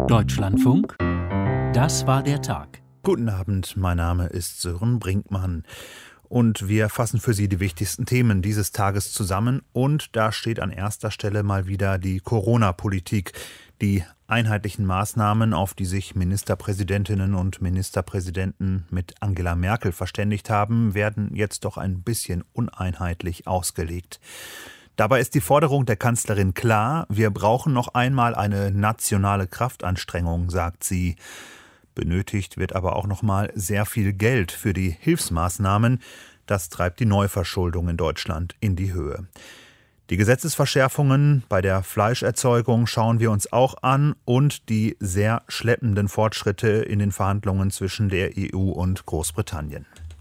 Deutschlandfunk, das war der Tag. Guten Abend, mein Name ist Sören Brinkmann und wir fassen für Sie die wichtigsten Themen dieses Tages zusammen und da steht an erster Stelle mal wieder die Corona-Politik. Die einheitlichen Maßnahmen, auf die sich Ministerpräsidentinnen und Ministerpräsidenten mit Angela Merkel verständigt haben, werden jetzt doch ein bisschen uneinheitlich ausgelegt. Dabei ist die Forderung der Kanzlerin klar, wir brauchen noch einmal eine nationale Kraftanstrengung, sagt sie. Benötigt wird aber auch noch mal sehr viel Geld für die Hilfsmaßnahmen. Das treibt die Neuverschuldung in Deutschland in die Höhe. Die Gesetzesverschärfungen bei der Fleischerzeugung schauen wir uns auch an und die sehr schleppenden Fortschritte in den Verhandlungen zwischen der EU und Großbritannien.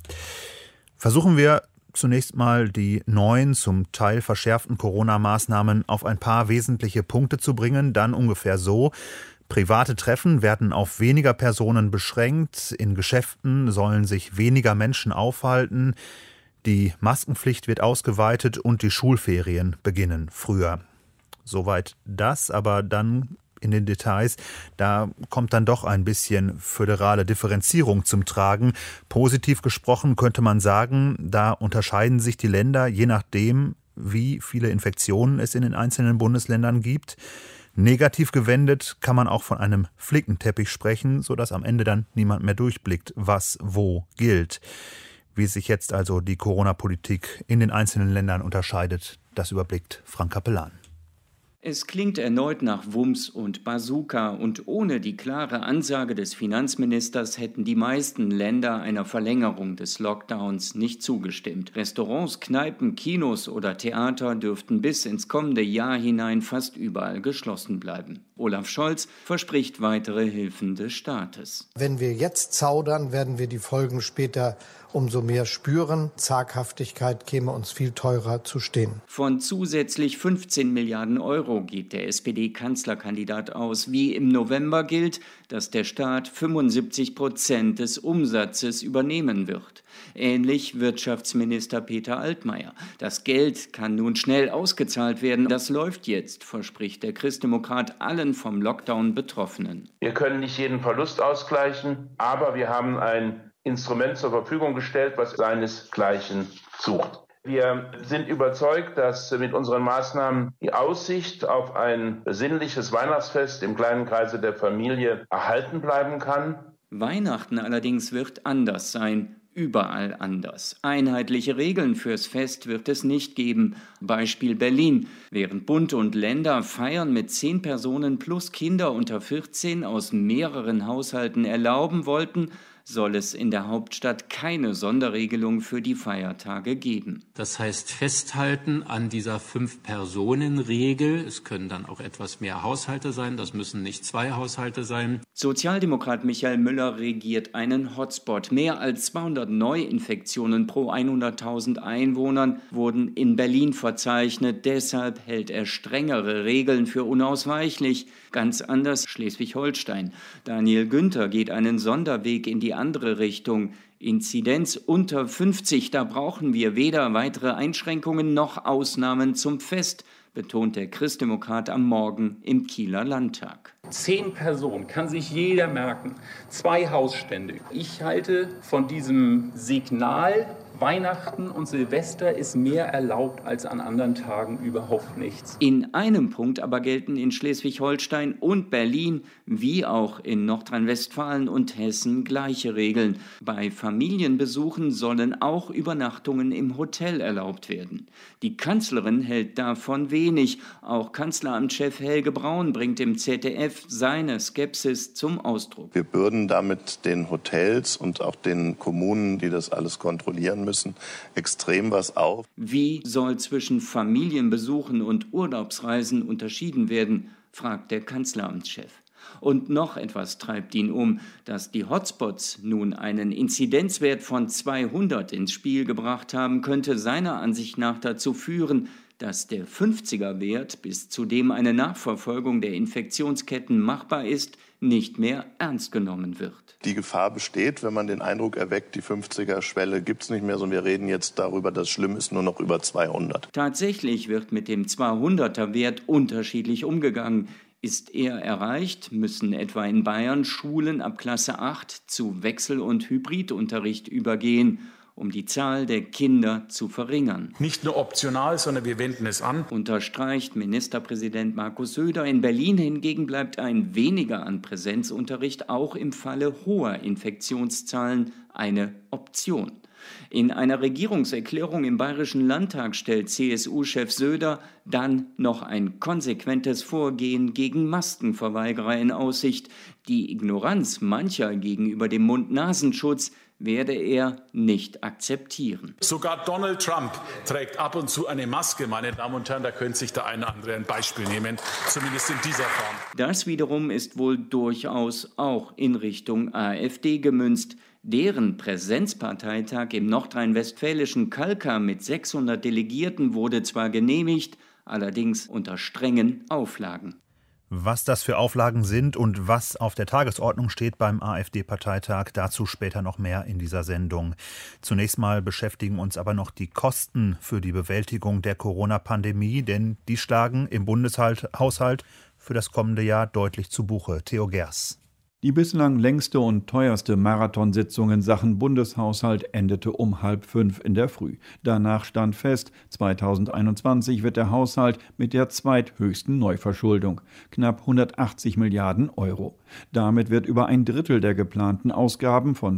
Versuchen wir zunächst mal die neuen, zum Teil verschärften Corona-Maßnahmen auf ein paar wesentliche Punkte zu bringen, dann ungefähr so. Private Treffen werden auf weniger Personen beschränkt, in Geschäften sollen sich weniger Menschen aufhalten, die Maskenpflicht wird ausgeweitet und die Schulferien beginnen früher. Soweit das, aber dann in den Details, da kommt dann doch ein bisschen föderale Differenzierung zum Tragen. Positiv gesprochen könnte man sagen, da unterscheiden sich die Länder je nachdem, wie viele Infektionen es in den einzelnen Bundesländern gibt. Negativ gewendet kann man auch von einem Flickenteppich sprechen, sodass am Ende dann niemand mehr durchblickt, was wo gilt. Wie sich jetzt also die Corona-Politik in den einzelnen Ländern unterscheidet, das überblickt Frank Capellan. Es klingt erneut nach Wumms und Bazooka und ohne die klare Ansage des Finanzministers hätten die meisten Länder einer Verlängerung des Lockdowns nicht zugestimmt. Restaurants, Kneipen, Kinos oder Theater dürften bis ins kommende Jahr hinein fast überall geschlossen bleiben. Olaf Scholz verspricht weitere Hilfen des Staates. Wenn wir jetzt zaudern, werden wir die Folgen später umso mehr spüren. Zaghaftigkeit käme uns viel teurer zu stehen. Von zusätzlich 15 Milliarden Euro geht der SPD-Kanzlerkandidat aus. Wie im November gilt, dass der Staat 75% des Umsatzes übernehmen wird. Ähnlich Wirtschaftsminister Peter Altmaier. Das Geld kann nun schnell ausgezahlt werden. Das läuft jetzt, verspricht der Christdemokrat allen vom Lockdown Betroffenen. Wir können nicht jeden Verlust ausgleichen, aber wir haben ein Instrument zur Verfügung gestellt, was seinesgleichen sucht. Wir sind überzeugt, dass mit unseren Maßnahmen die Aussicht auf ein besinnliches Weihnachtsfest im kleinen Kreise der Familie erhalten bleiben kann. Weihnachten allerdings wird anders sein. Überall anders. Einheitliche Regeln fürs Fest wird es nicht geben. Beispiel Berlin. Während Bund und Länder Feiern mit 10 Personen plus Kinder unter 14 aus mehreren Haushalten erlauben wollten, soll es in der Hauptstadt keine Sonderregelung für die Feiertage geben. Das heißt, festhalten an dieser 5-Personen-Regel. Es können dann auch etwas mehr Haushalte sein, das müssen nicht 2 Haushalte sein. Sozialdemokrat Michael Müller regiert einen Hotspot. Mehr als 200 Neuinfektionen pro 100.000 Einwohnern wurden in Berlin verzeichnet. Deshalb hält er strengere Regeln für unausweichlich. Ganz anders Schleswig-Holstein. Daniel Günther geht einen Sonderweg in die andere Richtung. Inzidenz unter 50, da brauchen wir weder weitere Einschränkungen noch Ausnahmen zum Fest, betont der Christdemokrat am Morgen im Kieler Landtag. 10 Personen kann sich jeder merken, 2 Hausstände. Ich halte von diesem Signal, Weihnachten und Silvester ist mehr erlaubt als an anderen Tagen überhaupt nichts. In einem Punkt aber gelten in Schleswig-Holstein und Berlin wie auch in Nordrhein-Westfalen und Hessen gleiche Regeln. Bei Familienbesuchen sollen auch Übernachtungen im Hotel erlaubt werden. Die Kanzlerin hält davon wenig. Auch Kanzleramtschef Helge Braun bringt im ZDF seine Skepsis zum Ausdruck. Wir bürden damit den Hotels und auch den Kommunen, die das alles kontrollieren müssen, extrem was auf. Wie soll zwischen Familienbesuchen und Urlaubsreisen unterschieden werden, fragt der Kanzleramtschef. Und noch etwas treibt ihn um, dass die Hotspots nun einen Inzidenzwert von 200 ins Spiel gebracht haben, könnte seiner Ansicht nach dazu führen, dass der 50er-Wert, bis zu dem eine Nachverfolgung der Infektionsketten machbar ist, nicht mehr ernst genommen wird. Die Gefahr besteht, wenn man den Eindruck erweckt, die 50er-Schwelle gibt es nicht mehr, sondern wir reden jetzt darüber, dass schlimm ist, nur noch über 200. Tatsächlich wird mit dem 200er-Wert unterschiedlich umgegangen. Ist er erreicht, müssen etwa in Bayern Schulen ab Klasse 8 zu Wechsel- und Hybridunterricht übergehen, um die Zahl der Kinder zu verringern. Nicht nur optional, sondern wir wenden es an. Unterstreicht Ministerpräsident Markus Söder. In Berlin hingegen bleibt ein Weniger an Präsenzunterricht auch im Falle hoher Infektionszahlen eine Option. In einer Regierungserklärung im Bayerischen Landtag stellt CSU-Chef Söder dann noch ein konsequentes Vorgehen gegen Maskenverweigerer in Aussicht. Die Ignoranz mancher gegenüber dem Mund-Nasenschutz werde er nicht akzeptieren. Sogar Donald Trump trägt ab und zu eine Maske, meine Damen und Herren. Da könnte sich der eine oder andere ein Beispiel nehmen, zumindest in dieser Form. Das wiederum ist wohl durchaus auch in Richtung AfD gemünzt. Deren Präsenzparteitag im nordrhein-westfälischen Kalkar mit 600 Delegierten wurde zwar genehmigt, allerdings unter strengen Auflagen. Was das für Auflagen sind und was auf der Tagesordnung steht beim AfD-Parteitag, dazu später noch mehr in dieser Sendung. Zunächst mal beschäftigen uns aber noch die Kosten für die Bewältigung der Corona-Pandemie, denn die schlagen im Bundeshaushalt für das kommende Jahr deutlich zu Buche. Theo Gers. Die bislang längste und teuerste Marathonsitzung in Sachen Bundeshaushalt endete um 4:30 in der Früh. Danach stand fest, 2021 wird der Haushalt mit der zweithöchsten Neuverschuldung, knapp 180 Milliarden Euro. Damit wird über ein Drittel der geplanten Ausgaben von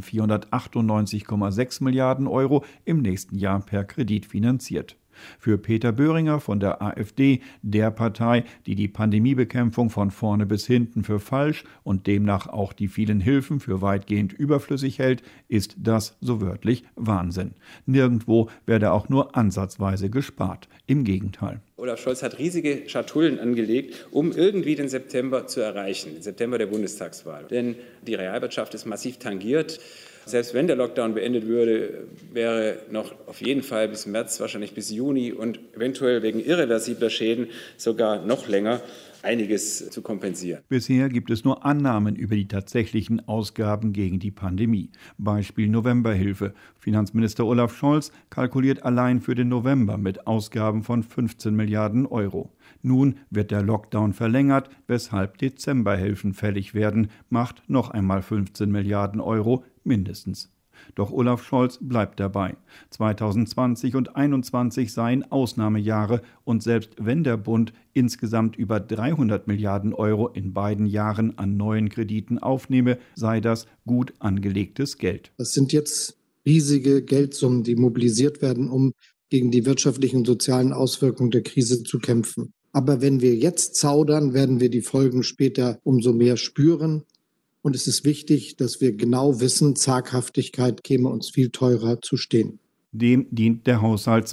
498,6 Milliarden Euro im nächsten Jahr per Kredit finanziert. Für Peter Böhringer von der AfD, der Partei, die die Pandemiebekämpfung von vorne bis hinten für falsch und demnach auch die vielen Hilfen für weitgehend überflüssig hält, ist das so wörtlich Wahnsinn. Nirgendwo werde auch nur ansatzweise gespart. Im Gegenteil. Olaf Scholz hat riesige Schatullen angelegt, um irgendwie den September zu erreichen, den September der Bundestagswahl. Denn die Realwirtschaft ist massiv tangiert. Selbst wenn der Lockdown beendet würde, wäre noch auf jeden Fall bis März, wahrscheinlich bis Juni und eventuell wegen irreversibler Schäden sogar noch länger einiges zu kompensieren. Bisher gibt es nur Annahmen über die tatsächlichen Ausgaben gegen die Pandemie. Beispiel Novemberhilfe. Finanzminister Olaf Scholz kalkuliert allein für den November mit Ausgaben von 15 Milliarden Euro. Nun wird der Lockdown verlängert, weshalb Dezemberhilfen fällig werden, macht noch einmal 15 Milliarden Euro mindestens. Doch Olaf Scholz bleibt dabei. 2020 und 2021 seien Ausnahmejahre und selbst wenn der Bund insgesamt über 300 Milliarden Euro in beiden Jahren an neuen Krediten aufnehme, sei das gut angelegtes Geld. Das sind jetzt riesige Geldsummen, die mobilisiert werden, um gegen die wirtschaftlichen und sozialen Auswirkungen der Krise zu kämpfen. Aber wenn wir jetzt zaudern, werden wir die Folgen später umso mehr spüren. Und es ist wichtig, dass wir genau wissen, Zaghaftigkeit käme uns viel teurer zu stehen. Dem dient der Haushalt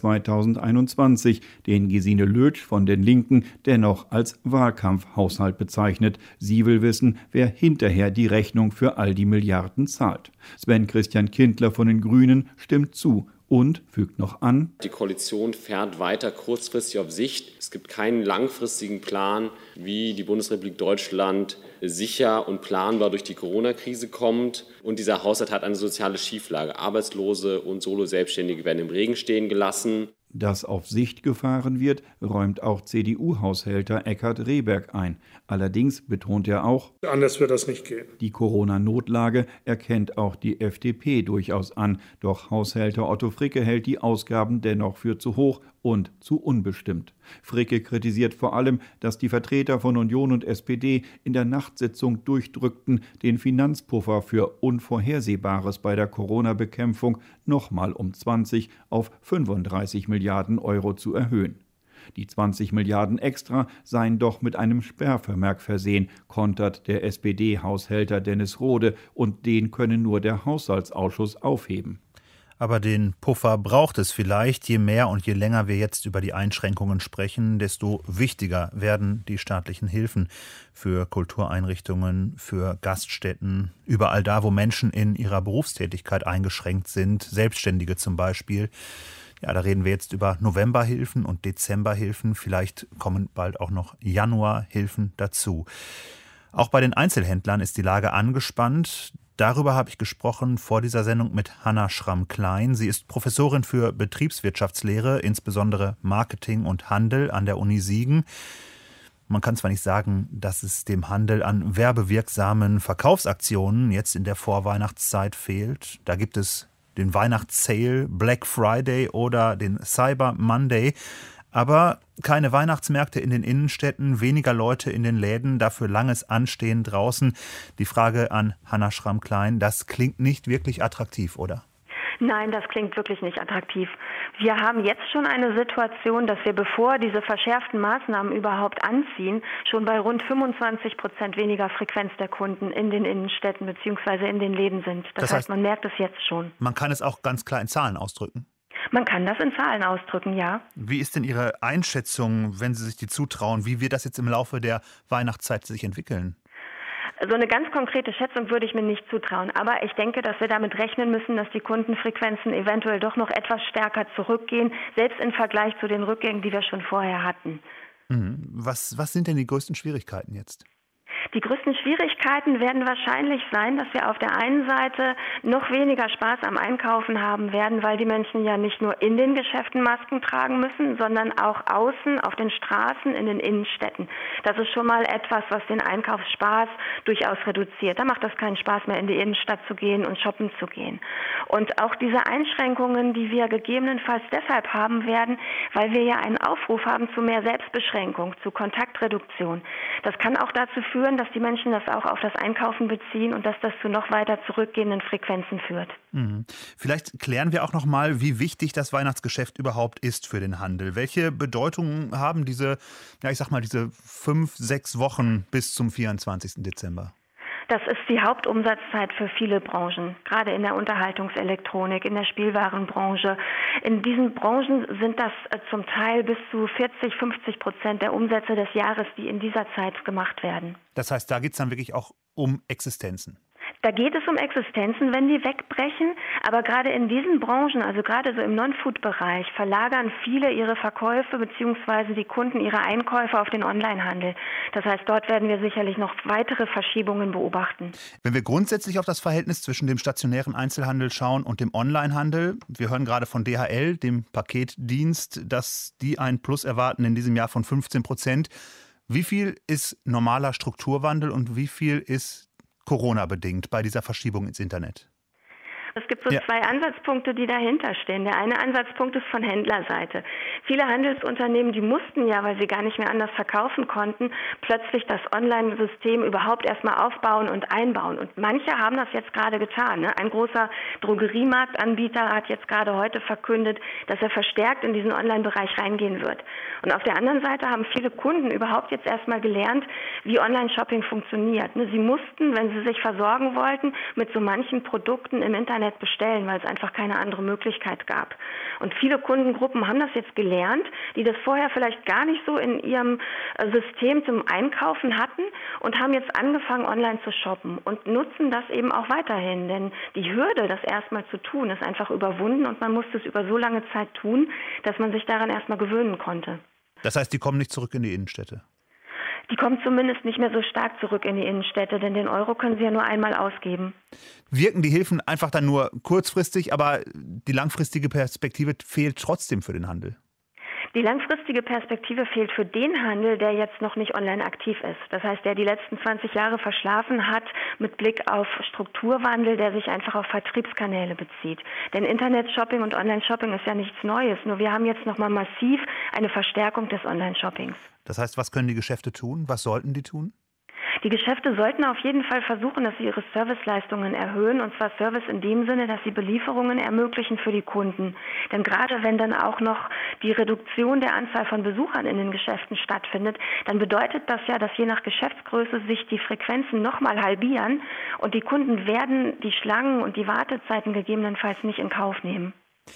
2021, den Gesine Lötsch von den Linken dennoch als Wahlkampfhaushalt bezeichnet. Sie will wissen, wer hinterher die Rechnung für all die Milliarden zahlt. Sven Christian Kindler von den Grünen stimmt zu und fügt noch an: Die Koalition fährt weiter kurzfristig auf Sicht. Es gibt keinen langfristigen Plan, wie die Bundesrepublik Deutschland sicher und planbar durch die Corona-Krise kommt. Und dieser Haushalt hat eine soziale Schieflage. Arbeitslose und Solo-Selbstständige werden im Regen stehen gelassen. Dass auf Sicht gefahren wird, räumt auch CDU-Haushälter Eckhard Rehberg ein. Allerdings betont er auch, anders wird das nicht gehen. Die Corona-Notlage erkennt auch die FDP durchaus an. Doch Haushälter Otto Fricke hält die Ausgaben dennoch für zu hoch und zu unbestimmt. Fricke kritisiert vor allem, dass die Vertreter von Union und SPD in der Nachtsitzung durchdrückten, den Finanzpuffer für Unvorhersehbares bei der Corona-Bekämpfung nochmal um 20 auf 35 Milliarden Euro zu erhöhen. Die 20 Milliarden extra seien doch mit einem Sperrvermerk versehen, kontert der SPD-Haushälter Dennis Rohde, und den könne nur der Haushaltsausschuss aufheben. Aber den Puffer braucht es vielleicht. Je mehr und je länger wir jetzt über die Einschränkungen sprechen, desto wichtiger werden die staatlichen Hilfen für Kultureinrichtungen, für Gaststätten, überall da, wo Menschen in ihrer Berufstätigkeit eingeschränkt sind, Selbstständige zum Beispiel. Ja, da reden wir jetzt über Novemberhilfen und Dezemberhilfen. Vielleicht kommen bald auch noch Januarhilfen dazu. Auch bei den Einzelhändlern ist die Lage angespannt. Darüber habe ich gesprochen vor dieser Sendung mit Hanna Schramm-Klein. Sie ist Professorin für Betriebswirtschaftslehre, insbesondere Marketing und Handel an der Uni Siegen. Man kann zwar nicht sagen, dass es dem Handel an werbewirksamen Verkaufsaktionen jetzt in der Vorweihnachtszeit fehlt. Da gibt es den Weihnachtssale, Black Friday oder den Cyber Monday. Aber keine Weihnachtsmärkte in den Innenstädten, weniger Leute in den Läden, dafür langes Anstehen draußen. Die Frage an Hanna Schramm-Klein, das klingt nicht wirklich attraktiv, oder? Nein, das klingt wirklich nicht attraktiv. Wir haben jetzt schon eine Situation, dass wir, bevor diese verschärften Maßnahmen überhaupt anziehen, schon bei rund 25% weniger Frequenz der Kunden in den Innenstädten bzw. in den Läden sind. Das heißt, man merkt es jetzt schon. Man kann es auch ganz klar in Zahlen ausdrücken. Man kann das in Zahlen ausdrücken, ja. Wie ist denn Ihre Einschätzung, wenn Sie sich die zutrauen? Wie wird das jetzt im Laufe der Weihnachtszeit sich entwickeln? So eine ganz konkrete Schätzung würde ich mir nicht zutrauen. Aber ich denke, dass wir damit rechnen müssen, dass die Kundenfrequenzen eventuell doch noch etwas stärker zurückgehen, selbst im Vergleich zu den Rückgängen, die wir schon vorher hatten. Was sind denn die größten Schwierigkeiten jetzt? Die größten Schwierigkeiten werden wahrscheinlich sein, dass wir auf der einen Seite noch weniger Spaß am Einkaufen haben werden, weil die Menschen ja nicht nur in den Geschäften Masken tragen müssen, sondern auch außen auf den Straßen in den Innenstädten. Das ist schon mal etwas, was den Einkaufsspaß durchaus reduziert. Da macht es keinen Spaß mehr, in die Innenstadt zu gehen und shoppen zu gehen. Und auch diese Einschränkungen, die wir gegebenenfalls deshalb haben werden, weil wir ja einen Aufruf haben zu mehr Selbstbeschränkung, zu Kontaktreduktion. Das kann auch dazu führen, dass die Menschen das auch auf das Einkaufen beziehen und dass das zu noch weiter zurückgehenden Frequenzen führt. Vielleicht klären wir auch noch mal, wie wichtig das Weihnachtsgeschäft überhaupt ist für den Handel. Welche Bedeutung haben diese 5-6 Wochen bis zum 24. Dezember? Das ist die Hauptumsatzzeit für viele Branchen, gerade in der Unterhaltungselektronik, in der Spielwarenbranche. In diesen Branchen sind das zum Teil bis zu 40-50% der Umsätze des Jahres, die in dieser Zeit gemacht werden. Das heißt, da geht es dann wirklich auch um Existenzen? Da geht es um Existenzen, wenn die wegbrechen. Aber gerade in diesen Branchen, also gerade so im Non-Food-Bereich, verlagern viele ihre Verkäufe bzw. die Kunden ihre Einkäufe auf den Onlinehandel. Das heißt, dort werden wir sicherlich noch weitere Verschiebungen beobachten. Wenn wir grundsätzlich auf das Verhältnis zwischen dem stationären Einzelhandel schauen und dem Onlinehandel, wir hören gerade von DHL, dem Paketdienst, dass die einen Plus erwarten in diesem Jahr von 15%. Wie viel ist normaler Strukturwandel und wie viel ist Corona-bedingt bei dieser Verschiebung ins Internet? Es gibt so zwei Ansatzpunkte, die dahinter stehen. Der eine Ansatzpunkt ist von Händlerseite. Viele Handelsunternehmen, die mussten ja, weil sie gar nicht mehr anders verkaufen konnten, plötzlich das Online-System überhaupt erstmal aufbauen und einbauen. Und manche haben das jetzt gerade getan. Ne? Ein großer Drogeriemarktanbieter hat jetzt gerade heute verkündet, dass er verstärkt in diesen Online-Bereich reingehen wird. Und auf der anderen Seite haben viele Kunden überhaupt jetzt erstmal gelernt, wie Online-Shopping funktioniert. Ne? Sie mussten, wenn sie sich versorgen wollten, mit so manchen Produkten im Internet bestellen, weil es einfach keine andere Möglichkeit gab. Und viele Kundengruppen haben das jetzt gelernt, die das vorher vielleicht gar nicht so in ihrem System zum Einkaufen hatten und haben jetzt angefangen, online zu shoppen und nutzen das eben auch weiterhin. Denn die Hürde, das erstmal zu tun, ist einfach überwunden und man musste es über so lange Zeit tun, dass man sich daran erstmal gewöhnen konnte. Das heißt, die kommen nicht zurück in die Innenstädte? Die kommen zumindest nicht mehr so stark zurück in die Innenstädte, denn den Euro können sie ja nur einmal ausgeben. Wirken die Hilfen einfach dann nur kurzfristig, aber die langfristige Perspektive fehlt trotzdem für den Handel? Die langfristige Perspektive fehlt für den Handel, der jetzt noch nicht online aktiv ist. Das heißt, der die letzten 20 Jahre verschlafen hat mit Blick auf Strukturwandel, der sich einfach auf Vertriebskanäle bezieht. Denn Internet-Shopping und Online-Shopping ist ja nichts Neues. Nur wir haben jetzt nochmal massiv eine Verstärkung des Online-Shoppings. Das heißt, was können die Geschäfte tun? Was sollten die tun? Die Geschäfte sollten auf jeden Fall versuchen, dass sie ihre Serviceleistungen erhöhen. Und zwar Service in dem Sinne, dass sie Belieferungen ermöglichen für die Kunden. Denn gerade wenn dann auch noch die Reduktion der Anzahl von Besuchern in den Geschäften stattfindet, dann bedeutet das ja, dass je nach Geschäftsgröße sich die Frequenzen nochmal halbieren. Und die Kunden werden die Schlangen und die Wartezeiten gegebenenfalls nicht in Kauf nehmen.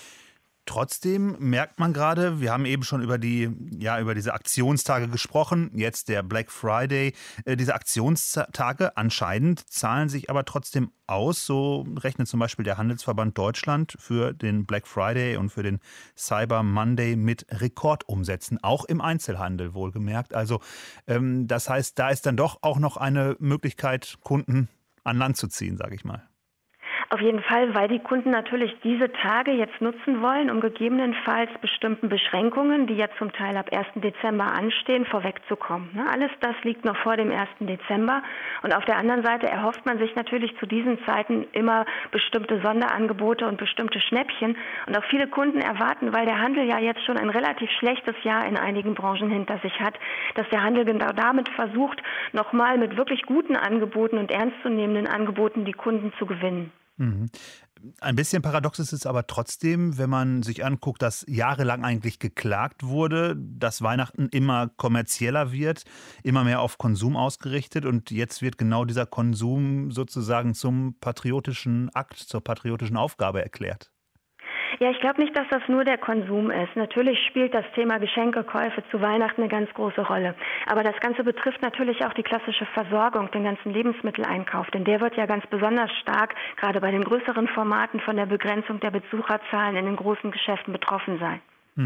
Trotzdem merkt man gerade, wir haben eben schon über diese Aktionstage gesprochen, jetzt der Black Friday. Diese Aktionstage anscheinend zahlen sich aber trotzdem aus. So rechnet zum Beispiel der Handelsverband Deutschland für den Black Friday und für den Cyber Monday mit Rekordumsätzen, auch im Einzelhandel wohlgemerkt. Also das heißt, da ist dann doch auch noch eine Möglichkeit, Kunden an Land zu ziehen, sage ich mal. Auf jeden Fall, weil die Kunden natürlich diese Tage jetzt nutzen wollen, um gegebenenfalls bestimmten Beschränkungen, die ja zum Teil ab 1. Dezember anstehen, vorwegzukommen. Alles das liegt noch vor dem 1. Dezember. Und auf der anderen Seite erhofft man sich natürlich zu diesen Zeiten immer bestimmte Sonderangebote und bestimmte Schnäppchen. Und auch viele Kunden erwarten, weil der Handel ja jetzt schon ein relativ schlechtes Jahr in einigen Branchen hinter sich hat, dass der Handel genau damit versucht, nochmal mit wirklich guten Angeboten und ernstzunehmenden Angeboten die Kunden zu gewinnen. Ein bisschen paradox ist es aber trotzdem, wenn man sich anguckt, dass jahrelang eigentlich geklagt wurde, dass Weihnachten immer kommerzieller wird, immer mehr auf Konsum ausgerichtet und jetzt wird genau dieser Konsum sozusagen zum patriotischen Akt, zur patriotischen Aufgabe erklärt. Ja, ich glaube nicht, dass das nur der Konsum ist. Natürlich spielt das Thema Geschenkekäufe zu Weihnachten eine ganz große Rolle. Aber das Ganze betrifft natürlich auch die klassische Versorgung, den ganzen Lebensmitteleinkauf. Denn der wird ja ganz besonders stark, gerade bei den größeren Formaten, von der Begrenzung der Besucherzahlen in den großen Geschäften betroffen sein.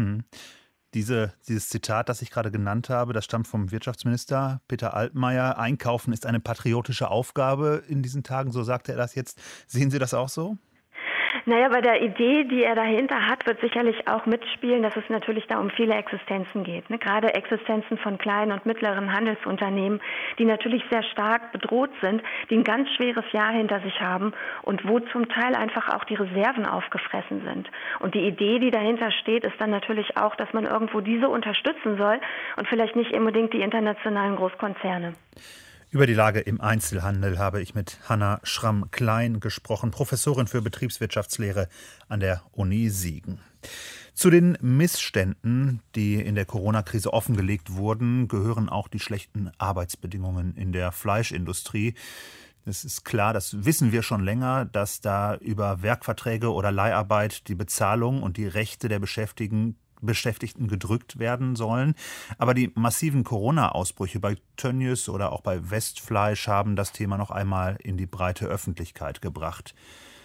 Dieses Zitat, das ich gerade genannt habe, das stammt vom Wirtschaftsminister Peter Altmaier. Einkaufen ist eine patriotische Aufgabe in diesen Tagen, so sagte er das jetzt. Sehen Sie das auch so? Naja, bei der Idee, die er dahinter hat, wird sicherlich auch mitspielen, dass es natürlich da um viele Existenzen geht. Gerade Existenzen von kleinen und mittleren Handelsunternehmen, die natürlich sehr stark bedroht sind, die ein ganz schweres Jahr hinter sich haben und wo zum Teil einfach auch die Reserven aufgefressen sind. Und die Idee, die dahinter steht, ist dann natürlich auch, dass man irgendwo diese unterstützen soll und vielleicht nicht unbedingt die internationalen Großkonzerne. Über die Lage im Einzelhandel habe ich mit Hanna Schramm-Klein gesprochen, Professorin für Betriebswirtschaftslehre an der Uni Siegen. Zu den Missständen, die in der Corona-Krise offengelegt wurden, gehören auch die schlechten Arbeitsbedingungen in der Fleischindustrie. Es ist klar, das wissen wir schon länger, dass da über Werkverträge oder Leiharbeit die Bezahlung und die Rechte der Beschäftigten gedrückt werden sollen. Aber die massiven Corona-Ausbrüche bei Tönnies oder auch bei Westfleisch haben das Thema noch einmal in die breite Öffentlichkeit gebracht.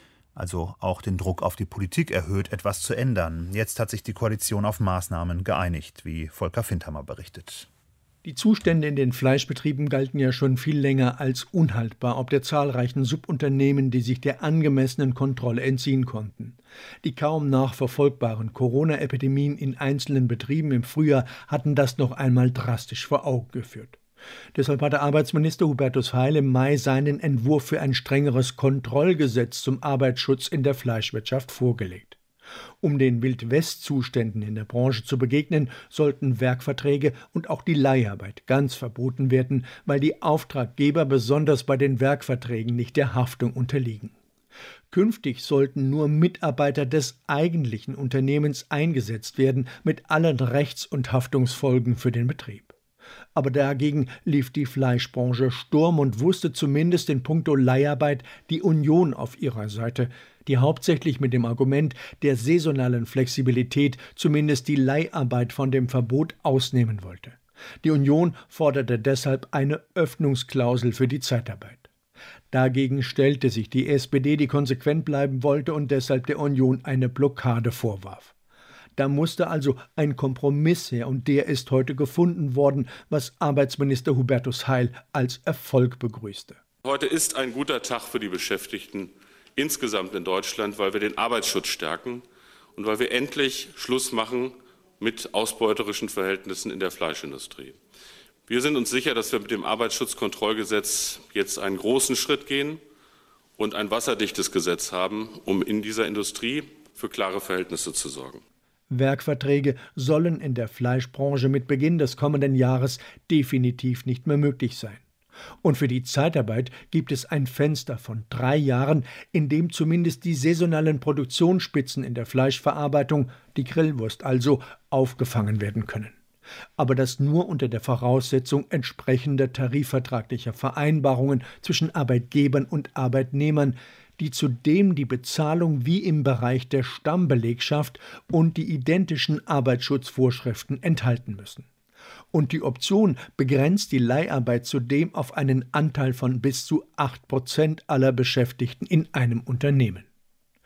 Also auch den Druck auf die Politik erhöht, etwas zu ändern. Jetzt hat sich die Koalition auf Maßnahmen geeinigt, wie Volker Findhammer berichtet. Die Zustände in den Fleischbetrieben galten ja schon viel länger als unhaltbar, ob der zahlreichen Subunternehmen, die sich der angemessenen Kontrolle entziehen konnten. Die kaum nachverfolgbaren Corona-Epidemien in einzelnen Betrieben im Frühjahr hatten das noch einmal drastisch vor Augen geführt. Deshalb hatte Arbeitsminister Hubertus Heil im Mai seinen Entwurf für ein strengeres Kontrollgesetz zum Arbeitsschutz in der Fleischwirtschaft vorgelegt. Um den Wild-West-Zuständen in der Branche zu begegnen, sollten Werkverträge und auch die Leiharbeit ganz verboten werden, weil die Auftraggeber besonders bei den Werkverträgen nicht der Haftung unterliegen. Künftig sollten nur Mitarbeiter des eigentlichen Unternehmens eingesetzt werden, mit allen Rechts- und Haftungsfolgen für den Betrieb. Aber dagegen lief die Fleischbranche Sturm und wusste zumindest in puncto Leiharbeit die Union auf ihrer Seite, die hauptsächlich mit dem Argument der saisonalen Flexibilität zumindest die Leiharbeit von dem Verbot ausnehmen wollte. Die Union forderte deshalb eine Öffnungsklausel für die Zeitarbeit. Dagegen stellte sich die SPD, die konsequent bleiben wollte und deshalb der Union eine Blockade vorwarf. Da musste also ein Kompromiss her und der ist heute gefunden worden, was Arbeitsminister Hubertus Heil als Erfolg begrüßte. Heute ist ein guter Tag für die Beschäftigten insgesamt in Deutschland, weil wir den Arbeitsschutz stärken und weil wir endlich Schluss machen mit ausbeuterischen Verhältnissen in der Fleischindustrie. Wir sind uns sicher, dass wir mit dem Arbeitsschutzkontrollgesetz jetzt einen großen Schritt gehen und ein wasserdichtes Gesetz haben, um in dieser Industrie für klare Verhältnisse zu sorgen. Werkverträge sollen in der Fleischbranche mit Beginn des kommenden Jahres definitiv nicht mehr möglich sein. Und für die Zeitarbeit gibt es ein Fenster von 3 Jahren, in dem zumindest die saisonalen Produktionsspitzen in der Fleischverarbeitung, die Grillwurst also, aufgefangen werden können. Aber das nur unter der Voraussetzung entsprechender tarifvertraglicher Vereinbarungen zwischen Arbeitgebern und Arbeitnehmern, die zudem die Bezahlung wie im Bereich der Stammbelegschaft und die identischen Arbeitsschutzvorschriften enthalten müssen. Und die Option begrenzt die Leiharbeit zudem auf einen Anteil von bis zu 8% aller Beschäftigten in einem Unternehmen.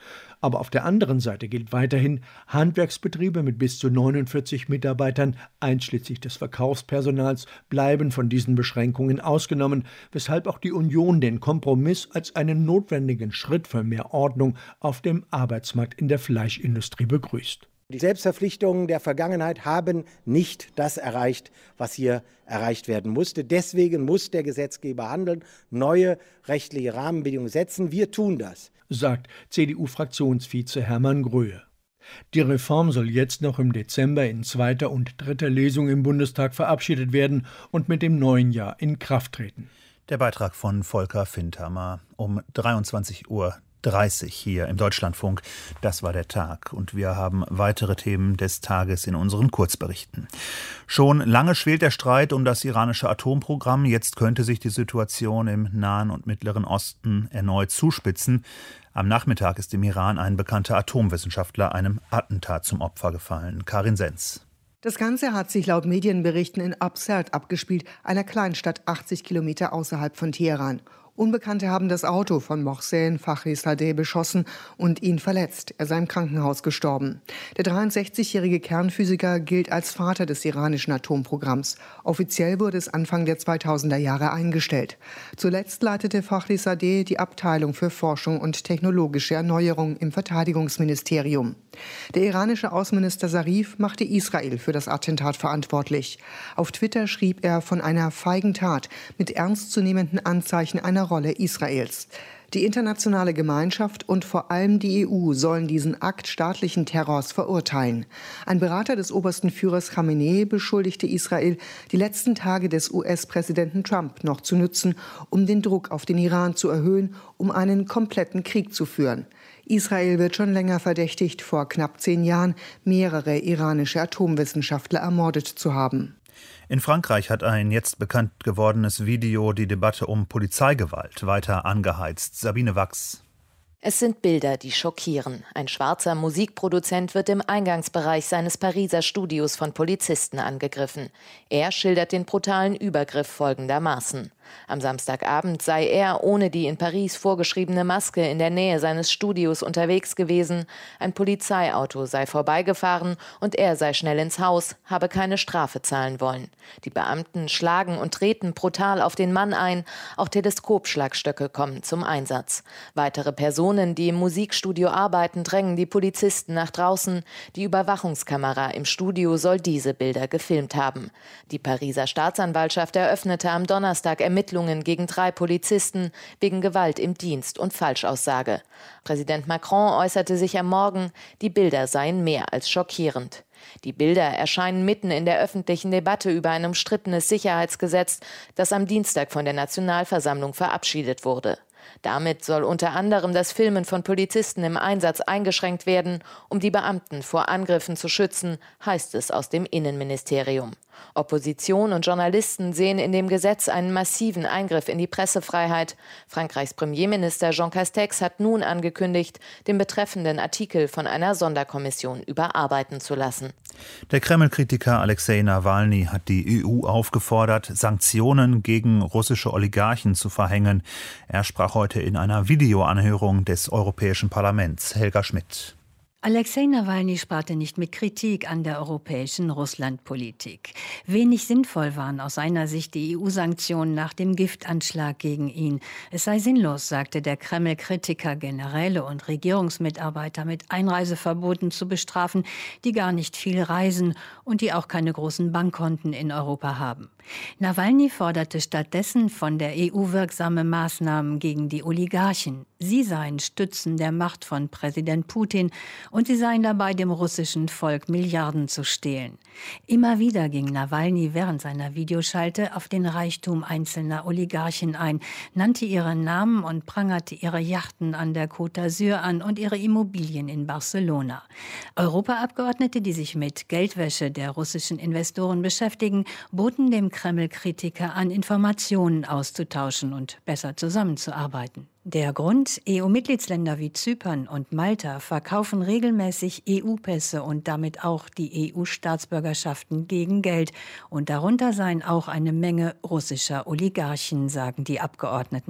Aber auf der anderen Seite gilt weiterhin, Handwerksbetriebe mit bis zu 49 Mitarbeitern, einschließlich des Verkaufspersonals, bleiben von diesen Beschränkungen ausgenommen, weshalb auch die Union den Kompromiss als einen notwendigen Schritt für mehr Ordnung auf dem Arbeitsmarkt in der Fleischindustrie begrüßt. Die Selbstverpflichtungen der Vergangenheit haben nicht das erreicht, was hier erreicht werden musste. Deswegen muss der Gesetzgeber handeln, neue rechtliche Rahmenbedingungen setzen. Wir tun das, sagt CDU-Fraktionsvize Hermann Gröhe. Die Reform soll jetzt noch im Dezember in zweiter und dritter Lesung im Bundestag verabschiedet werden und mit dem neuen Jahr in Kraft treten. Der Beitrag von Volker Findhammer um 23:30 Uhr hier im Deutschlandfunk. Das war der Tag. Und wir haben weitere Themen des Tages in unseren Kurzberichten. Schon lange schwelt der Streit um das iranische Atomprogramm. Jetzt könnte sich die Situation im Nahen und Mittleren Osten erneut zuspitzen. Am Nachmittag ist im Iran ein bekannter Atomwissenschaftler einem Attentat zum Opfer gefallen. Karin Senz. Das Ganze hat sich laut Medienberichten in Absard abgespielt, einer Kleinstadt 80 Kilometer außerhalb von Teheran. Unbekannte haben das Auto von Mohsen Fakhrizadeh beschossen und ihn verletzt. Er sei im Krankenhaus gestorben. Der 63-jährige Kernphysiker gilt als Vater des iranischen Atomprogramms. Offiziell wurde es Anfang der 2000er Jahre eingestellt. Zuletzt leitete Fakhrizadeh die Abteilung für Forschung und technologische Erneuerung im Verteidigungsministerium. Der iranische Außenminister Zarif machte Israel für das Attentat verantwortlich. Auf Twitter schrieb er von einer feigen Tat mit ernstzunehmenden Anzeichen einer Rolle Israels. Die internationale Gemeinschaft und vor allem die EU sollen diesen Akt staatlichen Terrors verurteilen. Ein Berater des obersten Führers Khamenei beschuldigte Israel, die letzten Tage des US-Präsidenten Trump noch zu nutzen, um den Druck auf den Iran zu erhöhen, um einen kompletten Krieg zu führen. Israel wird schon länger verdächtigt, vor knapp 10 Jahren mehrere iranische Atomwissenschaftler ermordet zu haben. In Frankreich hat ein jetzt bekannt gewordenes Video die Debatte um Polizeigewalt weiter angeheizt. Sabine Wachs. Es sind Bilder, die schockieren. Ein schwarzer Musikproduzent wird im Eingangsbereich seines Pariser Studios von Polizisten angegriffen. Er schildert den brutalen Übergriff folgendermaßen: Am Samstagabend sei er ohne die in Paris vorgeschriebene Maske in der Nähe seines Studios unterwegs gewesen. Ein Polizeiauto sei vorbeigefahren und er sei schnell ins Haus, habe keine Strafe zahlen wollen. Die Beamten schlagen und treten brutal auf den Mann ein. Auch Teleskopschlagstöcke kommen zum Einsatz. Weitere Personen, die im Musikstudio arbeiten, drängen die Polizisten nach draußen. Die Überwachungskamera im Studio soll diese Bilder gefilmt haben. Die Pariser Staatsanwaltschaft eröffnete am Donnerstag Ermittlungen gegen 3 Polizisten wegen Gewalt im Dienst und Falschaussage. Präsident Macron äußerte sich am Morgen, die Bilder seien mehr als schockierend. Die Bilder erscheinen mitten in der öffentlichen Debatte über ein umstrittenes Sicherheitsgesetz, das am Dienstag von der Nationalversammlung verabschiedet wurde. Damit soll unter anderem das Filmen von Polizisten im Einsatz eingeschränkt werden, um die Beamten vor Angriffen zu schützen, heißt es aus dem Innenministerium. Opposition und Journalisten sehen in dem Gesetz einen massiven Eingriff in die Pressefreiheit. Frankreichs Premierminister Jean Castex hat nun angekündigt, den betreffenden Artikel von einer Sonderkommission überarbeiten zu lassen. Der Kreml-Kritiker Alexei Nawalny hat die EU aufgefordert, Sanktionen gegen russische Oligarchen zu verhängen. Er sprach heute in einer Videoanhörung des Europäischen Parlaments. Helga Schmidt. Alexei Nawalny sparte nicht mit Kritik an der europäischen Russlandpolitik. Wenig sinnvoll waren aus seiner Sicht die EU-Sanktionen nach dem Giftanschlag gegen ihn. Es sei sinnlos, sagte der Kreml-Kritiker, Generäle und Regierungsmitarbeiter mit Einreiseverboten zu bestrafen, die gar nicht viel reisen und die auch keine großen Bankkonten in Europa haben. Nawalny forderte stattdessen von der EU wirksame Maßnahmen gegen die Oligarchen. Sie seien Stützen der Macht von Präsident Putin und sie seien dabei, dem russischen Volk Milliarden zu stehlen. Immer wieder ging Nawalny während seiner Videoschalte auf den Reichtum einzelner Oligarchen ein, nannte ihre Namen und prangerte ihre Yachten an der Côte d'Azur an und ihre Immobilien in Barcelona. Europaabgeordnete, die sich mit Geldwäsche der russischen Investoren beschäftigen, boten dem Kreml-Kritiker an, Informationen auszutauschen und besser zusammenzuarbeiten. Der Grund: EU-Mitgliedsländer wie Zypern und Malta verkaufen regelmäßig EU-Pässe und damit auch die EU-Staatsbürgerschaften gegen Geld. Und darunter seien auch eine Menge russischer Oligarchen, sagen die Abgeordneten.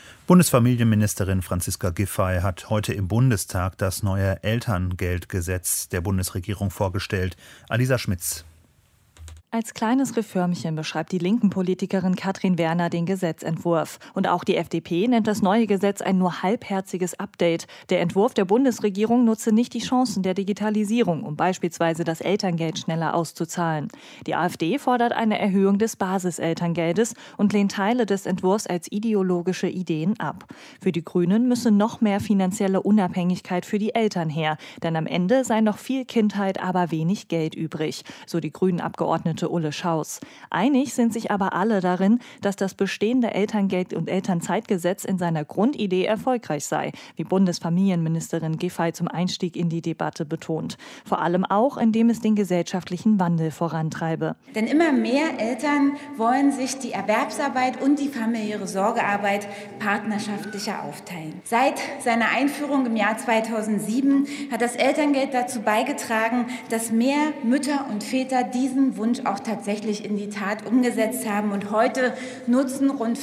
Bundesfamilienministerin Franziska Giffey hat heute im Bundestag das neue Elterngeldgesetz der Bundesregierung vorgestellt. Alisa Schmitz. Als kleines Reformchen beschreibt die linken Politikerin Katrin Werner den Gesetzentwurf. Und auch die FDP nennt das neue Gesetz ein nur halbherziges Update. Der Entwurf der Bundesregierung nutze nicht die Chancen der Digitalisierung, um beispielsweise das Elterngeld schneller auszuzahlen. Die AfD fordert eine Erhöhung des Basiselterngeldes und lehnt Teile des Entwurfs als ideologische Ideen ab. Für die Grünen müsse noch mehr finanzielle Unabhängigkeit für die Eltern her. Denn am Ende sei noch viel Kindheit, aber wenig Geld übrig, so die Grünen-Abgeordnete Ulle Schaus. Einig sind sich aber alle darin, dass das bestehende Elterngeld- und Elternzeitgesetz in seiner Grundidee erfolgreich sei, wie Bundesfamilienministerin Giffey zum Einstieg in die Debatte betont. Vor allem auch, indem es den gesellschaftlichen Wandel vorantreibe. Denn immer mehr Eltern wollen sich die Erwerbsarbeit und die familiäre Sorgearbeit partnerschaftlicher aufteilen. Seit seiner Einführung im Jahr 2007 hat das Elterngeld dazu beigetragen, dass mehr Mütter und Väter diesen Wunsch auch tatsächlich in die Tat umgesetzt haben. Und heute nutzen rund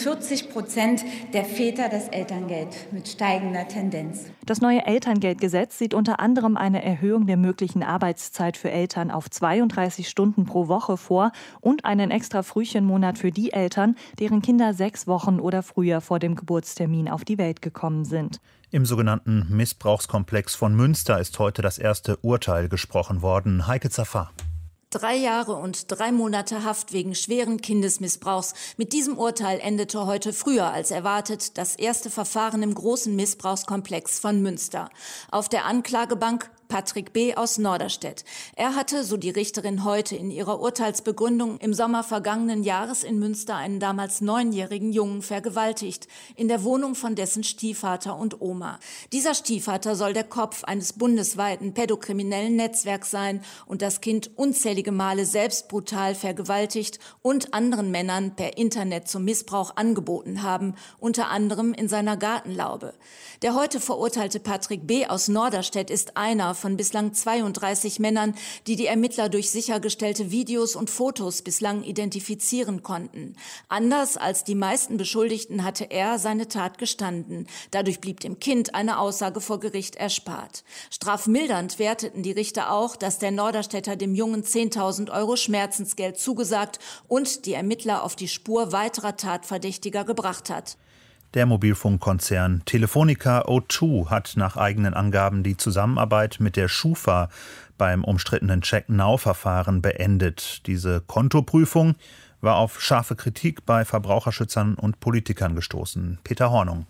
40% der Väter das Elterngeld mit steigender Tendenz. Das neue Elterngeldgesetz sieht unter anderem eine Erhöhung der möglichen Arbeitszeit für Eltern auf 32 Stunden pro Woche vor und einen extra Frühchenmonat für die Eltern, deren Kinder 6 Wochen oder früher vor dem Geburtstermin auf die Welt gekommen sind. Im sogenannten Missbrauchskomplex von Münster ist heute das erste Urteil gesprochen worden. Heike Zafar. 3 Jahre und 3 Monate Haft wegen schweren Kindesmissbrauchs. Mit diesem Urteil endete heute früher als erwartet das erste Verfahren im großen Missbrauchskomplex von Münster. Auf der Anklagebank Patrick B. aus Norderstedt. Er hatte, so die Richterin heute in ihrer Urteilsbegründung, im Sommer vergangenen Jahres in Münster einen damals 9-jährigen Jungen vergewaltigt, in der Wohnung von dessen Stiefvater und Oma. Dieser Stiefvater soll der Kopf eines bundesweiten pädokriminellen Netzwerks sein und das Kind unzählige Male selbst brutal vergewaltigt und anderen Männern per Internet zum Missbrauch angeboten haben, unter anderem in seiner Gartenlaube. Der heute verurteilte Patrick B. aus Norderstedt ist einer von bislang 32 Männern, die die Ermittler durch sichergestellte Videos und Fotos bislang identifizieren konnten. Anders als die meisten Beschuldigten hatte er seine Tat gestanden. Dadurch blieb dem Kind eine Aussage vor Gericht erspart. Strafmildernd werteten die Richter auch, dass der Norderstädter dem Jungen 10.000 € Schmerzensgeld zugesagt und die Ermittler auf die Spur weiterer Tatverdächtiger gebracht hat. Der Mobilfunkkonzern Telefonica O2 hat nach eigenen Angaben die Zusammenarbeit mit der Schufa beim umstrittenen Check-Now-Verfahren beendet. Diese Kontoprüfung war auf scharfe Kritik bei Verbraucherschützern und Politikern gestoßen. Peter Hornung.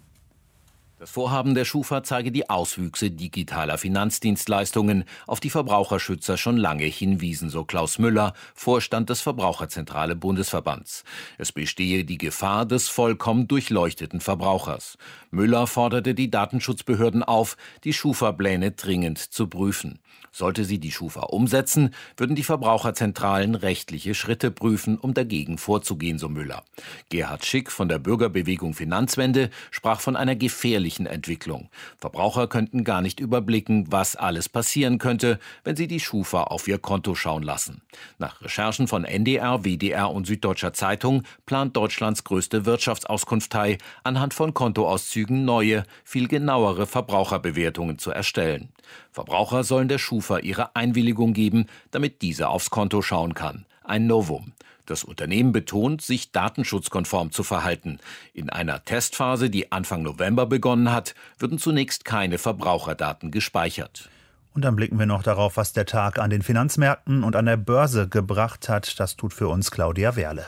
Das Vorhaben der Schufa zeige die Auswüchse digitaler Finanzdienstleistungen, auf die Verbraucherschützer schon lange hinwiesen, so Klaus Müller, Vorstand des Verbraucherzentrale Bundesverbands. Es bestehe die Gefahr des vollkommen durchleuchteten Verbrauchers. Müller forderte die Datenschutzbehörden auf, die Schufa-Pläne dringend zu prüfen. Sollte sie die Schufa umsetzen, würden die Verbraucherzentralen rechtliche Schritte prüfen, um dagegen vorzugehen, so Müller. Gerhard Schick von der Bürgerbewegung Finanzwende sprach von einer gefährlichen Entwicklung. Verbraucher könnten gar nicht überblicken, was alles passieren könnte, wenn sie die Schufa auf ihr Konto schauen lassen. Nach Recherchen von NDR, WDR und Süddeutscher Zeitung plant Deutschlands größte Wirtschaftsauskunftei anhand von Kontoauszügen neue, viel genauere Verbraucherbewertungen zu erstellen. Verbraucher sollen der Schufa ihre Einwilligung geben, damit diese aufs Konto schauen kann. Ein Novum. Das Unternehmen betont, sich datenschutzkonform zu verhalten. In einer Testphase, die Anfang November begonnen hat, würden zunächst keine Verbraucherdaten gespeichert. Und dann blicken wir noch darauf, was der Tag an den Finanzmärkten und an der Börse gebracht hat. Das tut für uns Claudia Werle.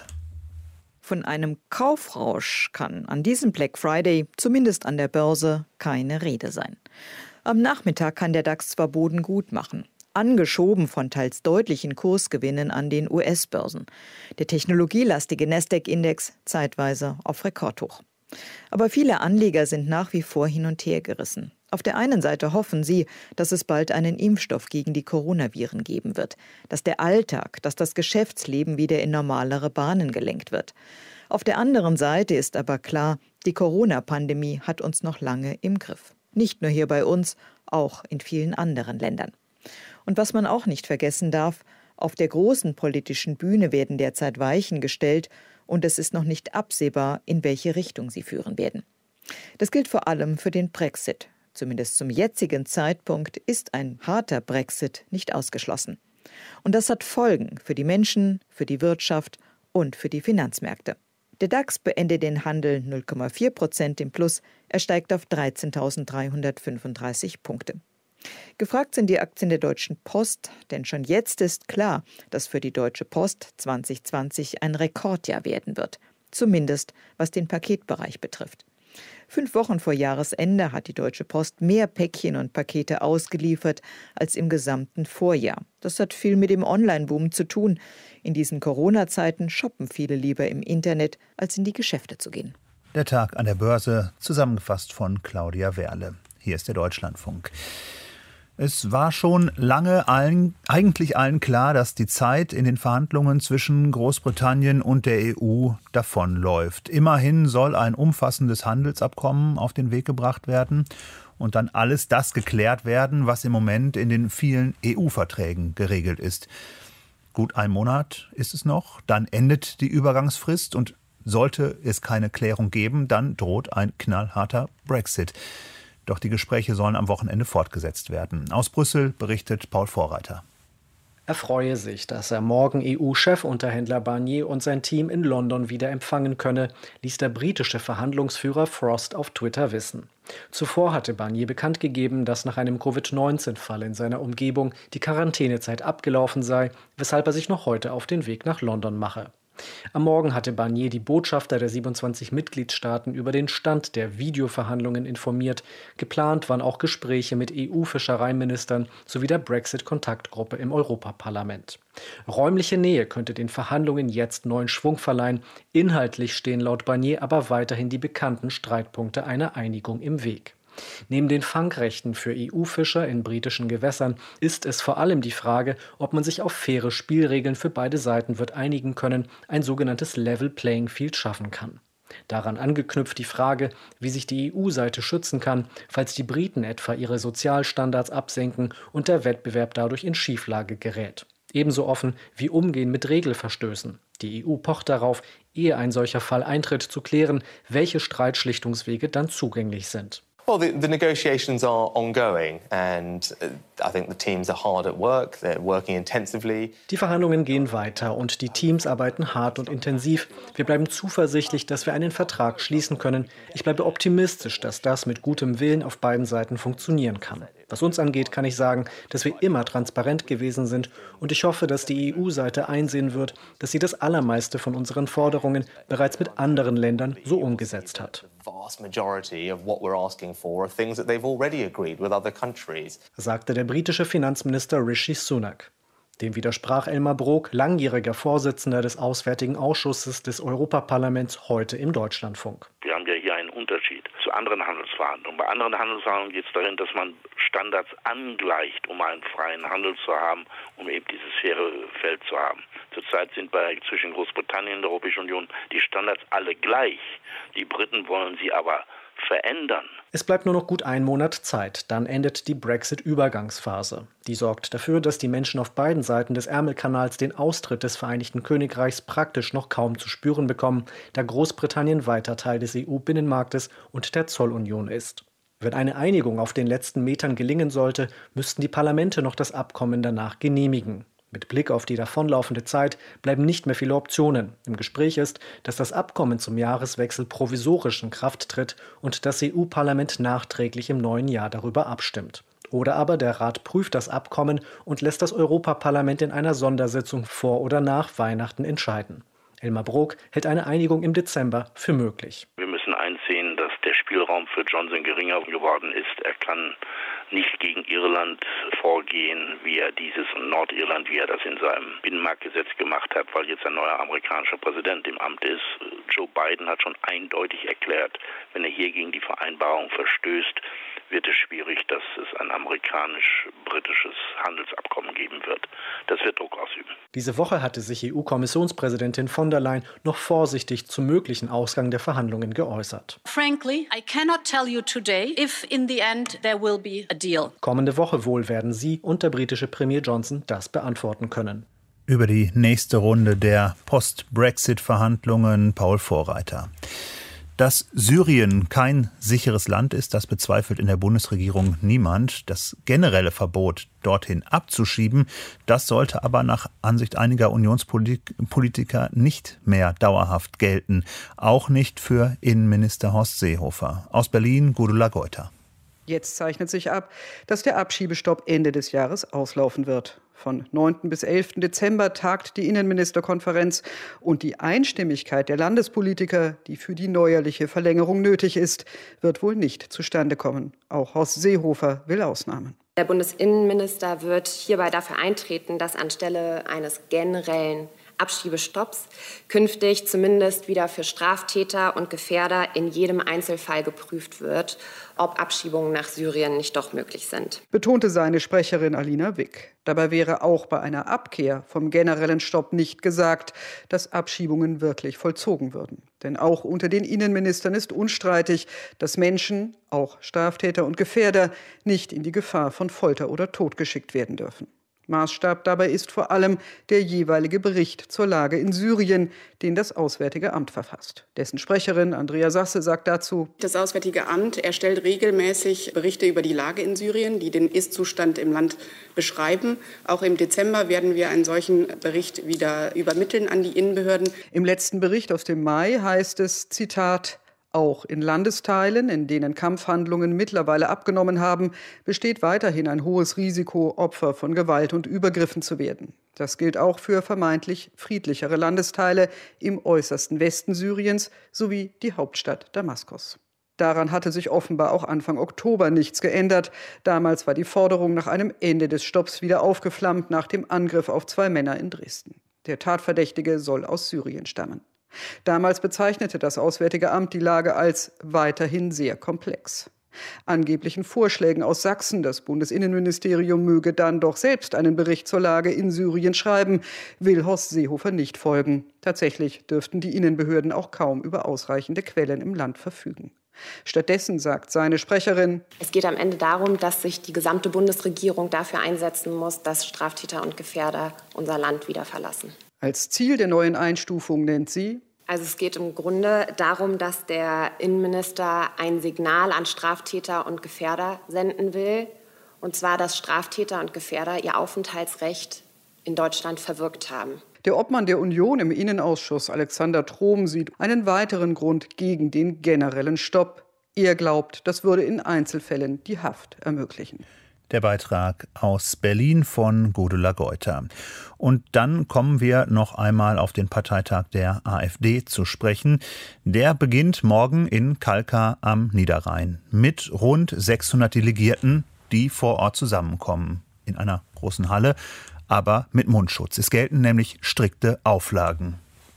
Von einem Kaufrausch kann an diesem Black Friday, zumindest an der Börse, keine Rede sein. Am Nachmittag kann der DAX zwar Boden gut machen, angeschoben von teils deutlichen Kursgewinnen an den US-Börsen. Der technologielastige Nasdaq-Index zeitweise auf Rekordhoch. Aber viele Anleger sind nach wie vor hin und her gerissen. Auf der einen Seite hoffen sie, dass es bald einen Impfstoff gegen die Coronaviren geben wird, dass der Alltag, dass das Geschäftsleben wieder in normalere Bahnen gelenkt wird. Auf der anderen Seite ist aber klar, die Corona-Pandemie hat uns noch lange im Griff. Nicht nur hier bei uns, auch in vielen anderen Ländern. Und was man auch nicht vergessen darf, auf der großen politischen Bühne werden derzeit Weichen gestellt und es ist noch nicht absehbar, in welche Richtung sie führen werden. Das gilt vor allem für den Brexit. Zumindest zum jetzigen Zeitpunkt ist ein harter Brexit nicht ausgeschlossen. Und das hat Folgen für die Menschen, für die Wirtschaft und für die Finanzmärkte. Der DAX beendet den Handel 0,4% im Plus, er steigt auf 13.335 Punkte. Gefragt sind die Aktien der Deutschen Post, denn schon jetzt ist klar, dass für die Deutsche Post 2020 ein Rekordjahr werden wird, zumindest was den Paketbereich betrifft. 5 Wochen vor Jahresende hat die Deutsche Post mehr Päckchen und Pakete ausgeliefert als im gesamten Vorjahr. Das hat viel mit dem Online-Boom zu tun. In diesen Corona-Zeiten shoppen viele lieber im Internet, als in die Geschäfte zu gehen. Der Tag an der Börse, zusammengefasst von Claudia Werle. Hier ist der Deutschlandfunk. Es war schon lange eigentlich allen klar, dass die Zeit in den Verhandlungen zwischen Großbritannien und der EU davonläuft. Immerhin soll ein umfassendes Handelsabkommen auf den Weg gebracht werden und dann alles das geklärt werden, was im Moment in den vielen EU-Verträgen geregelt ist. Gut 1 Monat ist es noch, dann endet die Übergangsfrist und sollte es keine Klärung geben, dann droht ein knallharter Brexit. Doch die Gespräche sollen am Wochenende fortgesetzt werden. Aus Brüssel berichtet Paul Vorreiter. Er freue sich, dass er morgen EU-Chefunterhändler Barnier und sein Team in London wieder empfangen könne, ließ der britische Verhandlungsführer Frost auf Twitter wissen. Zuvor hatte Barnier bekannt gegeben, dass nach einem Covid-19-Fall in seiner Umgebung die Quarantänezeit abgelaufen sei, weshalb er sich noch heute auf den Weg nach London mache. Am Morgen hatte Barnier die Botschafter der 27 Mitgliedstaaten über den Stand der Videoverhandlungen informiert. Geplant waren auch Gespräche mit EU-Fischereiministern sowie der Brexit-Kontaktgruppe im Europaparlament. Räumliche Nähe könnte den Verhandlungen jetzt neuen Schwung verleihen. Inhaltlich stehen laut Barnier aber weiterhin die bekannten Streitpunkte einer Einigung im Weg. Neben den Fangrechten für EU-Fischer in britischen Gewässern ist es vor allem die Frage, ob man sich auf faire Spielregeln für beide Seiten wird einigen können, ein sogenanntes Level Playing Field schaffen kann. Daran angeknüpft die Frage, wie sich die EU-Seite schützen kann, falls die Briten etwa ihre Sozialstandards absenken und der Wettbewerb dadurch in Schieflage gerät. Ebenso offen wie Umgehen mit Regelverstößen. Die EU pocht darauf, ehe ein solcher Fall eintritt, zu klären, welche Streitschlichtungswege dann zugänglich sind. Well, the negotiations are ongoing and I think the teams are hard at work, they're working intensively. Die Verhandlungen gehen weiter und die Teams arbeiten hart und intensiv. Wir bleiben zuversichtlich, dass wir einen Vertrag schließen können. Ich bleibe optimistisch, dass das mit gutem Willen auf beiden Seiten funktionieren kann. Was uns angeht, kann ich sagen, dass wir immer transparent gewesen sind und ich hoffe, dass die EU-Seite einsehen wird, dass sie das Allermeiste von unseren Forderungen bereits mit anderen Ländern so umgesetzt hat. Sagte der britische Finanzminister Rishi Sunak. Dem widersprach Elmar Brok, langjähriger Vorsitzender des Auswärtigen Ausschusses des Europaparlaments, heute im Deutschlandfunk. Wir haben ja hier einen Unterschied zu anderen Handelsverhandlungen. Bei anderen Handelsverhandlungen geht es darin, dass man Standards angleicht, um einen freien Handel zu haben, um eben dieses faire Feld zu haben. Zurzeit sind zwischen Großbritannien und der Europäischen Union die Standards alle gleich. Die Briten wollen sie aber verändern. Es bleibt nur noch gut 1 Monat Zeit, dann endet die Brexit-Übergangsphase. Die sorgt dafür, dass die Menschen auf beiden Seiten des Ärmelkanals den Austritt des Vereinigten Königreichs praktisch noch kaum zu spüren bekommen, da Großbritannien weiter Teil des EU-Binnenmarktes und der Zollunion ist. Wenn eine Einigung auf den letzten Metern gelingen sollte, müssten die Parlamente noch das Abkommen danach genehmigen. Mit Blick auf die davonlaufende Zeit bleiben nicht mehr viele Optionen. Im Gespräch ist, dass das Abkommen zum Jahreswechsel provisorisch in Kraft tritt und das EU-Parlament nachträglich im neuen Jahr darüber abstimmt. Oder aber der Rat prüft das Abkommen und lässt das Europaparlament in einer Sondersitzung vor oder nach Weihnachten entscheiden. Elmar Brok hält eine Einigung im Dezember für möglich. Wir müssen einsehen, dass der Spielraum für Johnson geringer geworden ist. Er kann nicht gegen Irland vorgehen, wie er dieses und Nordirland, wie er das in seinem Binnenmarktgesetz gemacht hat, weil jetzt ein neuer amerikanischer Präsident im Amt ist. Joe Biden hat schon eindeutig erklärt, wenn er hier gegen die Vereinbarung verstößt, wird es schwierig, dass es ein amerikanisch-britisches Handelsabkommen geben wird. Das wird Druck ausüben. Diese Woche hatte sich EU-Kommissionspräsidentin von der Leyen noch vorsichtig zum möglichen Ausgang der Verhandlungen geäußert. Frankly, I cannot tell you today if in the end there will be a deal. Kommende Woche wohl werden sie und der britische Premier Johnson das beantworten können. Über die nächste Runde der Post-Brexit-Verhandlungen Paul Vorreiter. Dass Syrien kein sicheres Land ist, das bezweifelt in der Bundesregierung niemand. Das generelle Verbot, dorthin abzuschieben, das sollte aber nach Ansicht einiger Unionspolitiker nicht mehr dauerhaft gelten. Auch nicht für Innenminister Horst Seehofer. Aus Berlin, Gudula Geuter. Jetzt zeichnet sich ab, dass der Abschiebestopp Ende des Jahres auslaufen wird. Von 9. bis 11. Dezember tagt die Innenministerkonferenz und die Einstimmigkeit der Landespolitiker, die für die neuerliche Verlängerung nötig ist, wird wohl nicht zustande kommen. Auch Horst Seehofer will Ausnahmen. Der Bundesinnenminister wird hierbei dafür eintreten, dass anstelle eines generellen Abschiebestopps künftig zumindest wieder für Straftäter und Gefährder in jedem Einzelfall geprüft wird, ob Abschiebungen nach Syrien nicht doch möglich sind. Betonte seine Sprecherin Alina Wick. Dabei wäre auch bei einer Abkehr vom generellen Stopp nicht gesagt, dass Abschiebungen wirklich vollzogen würden. Denn auch unter den Innenministern ist unstreitig, dass Menschen, auch Straftäter und Gefährder, nicht in die Gefahr von Folter oder Tod geschickt werden dürfen. Maßstab dabei ist vor allem der jeweilige Bericht zur Lage in Syrien, den das Auswärtige Amt verfasst. Dessen Sprecherin Andrea Sasse sagt dazu: Das Auswärtige Amt erstellt regelmäßig Berichte über die Lage in Syrien, die den Ist-Zustand im Land beschreiben. Auch im Dezember werden wir einen solchen Bericht wieder übermitteln an die Innenbehörden. Im letzten Bericht aus dem Mai heißt es, Zitat: Auch in Landesteilen, in denen Kampfhandlungen mittlerweile abgenommen haben, besteht weiterhin ein hohes Risiko, Opfer von Gewalt und Übergriffen zu werden. Das gilt auch für vermeintlich friedlichere Landesteile im äußersten Westen Syriens sowie die Hauptstadt Damaskus. Daran hatte sich offenbar auch Anfang Oktober nichts geändert. Damals war die Forderung nach einem Ende des Stopps wieder aufgeflammt nach dem Angriff auf 2 Männer in Dresden. Der Tatverdächtige soll aus Syrien stammen. Damals bezeichnete das Auswärtige Amt die Lage als weiterhin sehr komplex. Angeblichen Vorschlägen aus Sachsen, das Bundesinnenministerium möge dann doch selbst einen Bericht zur Lage in Syrien schreiben, will Horst Seehofer nicht folgen. Tatsächlich dürften die Innenbehörden auch kaum über ausreichende Quellen im Land verfügen. Stattdessen sagt seine Sprecherin: Es geht am Ende darum, dass sich die gesamte Bundesregierung dafür einsetzen muss, dass Straftäter und Gefährder unser Land wieder verlassen. Als Ziel der neuen Einstufung nennt sie: Also es geht im Grunde darum, dass der Innenminister ein Signal an Straftäter und Gefährder senden will. Und zwar, dass Straftäter und Gefährder ihr Aufenthaltsrecht in Deutschland verwirkt haben. Der Obmann der Union im Innenausschuss, Alexander Trom, sieht einen weiteren Grund gegen den generellen Stopp. Er glaubt, das würde in Einzelfällen die Haft ermöglichen. Der Beitrag aus Berlin von Gudula Geuter. Und dann kommen wir noch einmal auf den Parteitag der AfD zu sprechen. Der beginnt morgen in Kalkar am Niederrhein mit rund 600 Delegierten, die vor Ort zusammenkommen. In einer großen Halle, aber mit Mundschutz. Es gelten nämlich strikte Auflagen.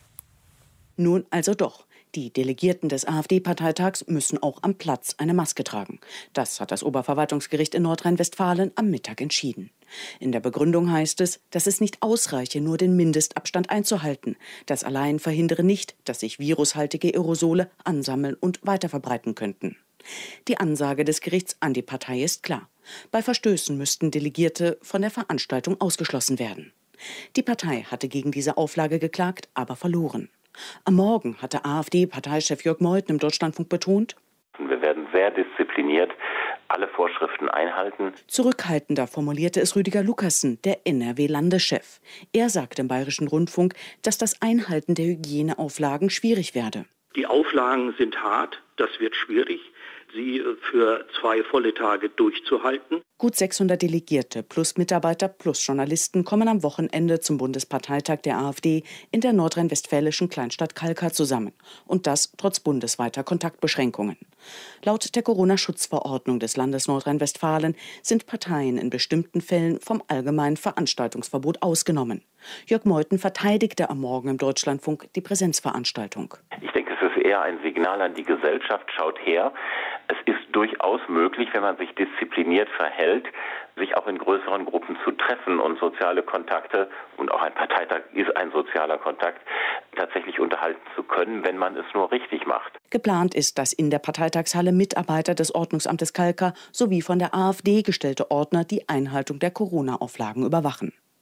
Nun also doch. Die Delegierten des AfD-Parteitags müssen auch am Platz eine Maske tragen. Das hat das Oberverwaltungsgericht in Nordrhein-Westfalen am Mittag entschieden. In der Begründung heißt es, dass es nicht ausreiche, nur den Mindestabstand einzuhalten. Das allein verhindere nicht, dass sich virushaltige Aerosole ansammeln und weiterverbreiten könnten. Die Ansage des Gerichts an die Partei ist klar. Bei Verstößen müssten Delegierte von der Veranstaltung ausgeschlossen werden. Die Partei hatte gegen diese Auflage geklagt, aber verloren. Am Morgen hatte AfD-Parteichef Jörg Meuthen im Deutschlandfunk betont: Wir werden sehr diszipliniert alle Vorschriften einhalten. Zurückhaltender formulierte es Rüdiger Lukassen, der NRW-Landeschef. Er sagte im Bayerischen Rundfunk, dass das Einhalten der Hygieneauflagen schwierig werde. Die Auflagen sind hart, das wird schwierig, sie für 2 volle Tage durchzuhalten. Gut 600 Delegierte plus Mitarbeiter plus Journalisten kommen am Wochenende zum Bundesparteitag der AfD in der nordrhein-westfälischen Kleinstadt Kalkar zusammen. Und das trotz bundesweiter Kontaktbeschränkungen. Laut der Corona-Schutzverordnung des Landes Nordrhein-Westfalen sind Parteien in bestimmten Fällen vom allgemeinen Veranstaltungsverbot ausgenommen. Jörg Meuthen verteidigte am Morgen im Deutschlandfunk die Präsenzveranstaltung. Ich denke, es ist eher ein Signal an die Gesellschaft, schaut her. Es ist durchaus möglich, wenn man sich diszipliniert verhält, sich auch in größeren Gruppen zu treffen und soziale Kontakte, und auch ein Parteitag ist ein sozialer Kontakt, tatsächlich unterhalten zu können, wenn man es nur richtig macht. Geplant ist, dass in der Parteitagshalle Mitarbeiter des Ordnungsamtes Kalkar sowie von der AfD gestellte Ordner die Einhaltung der Corona-Auflagen überwachen.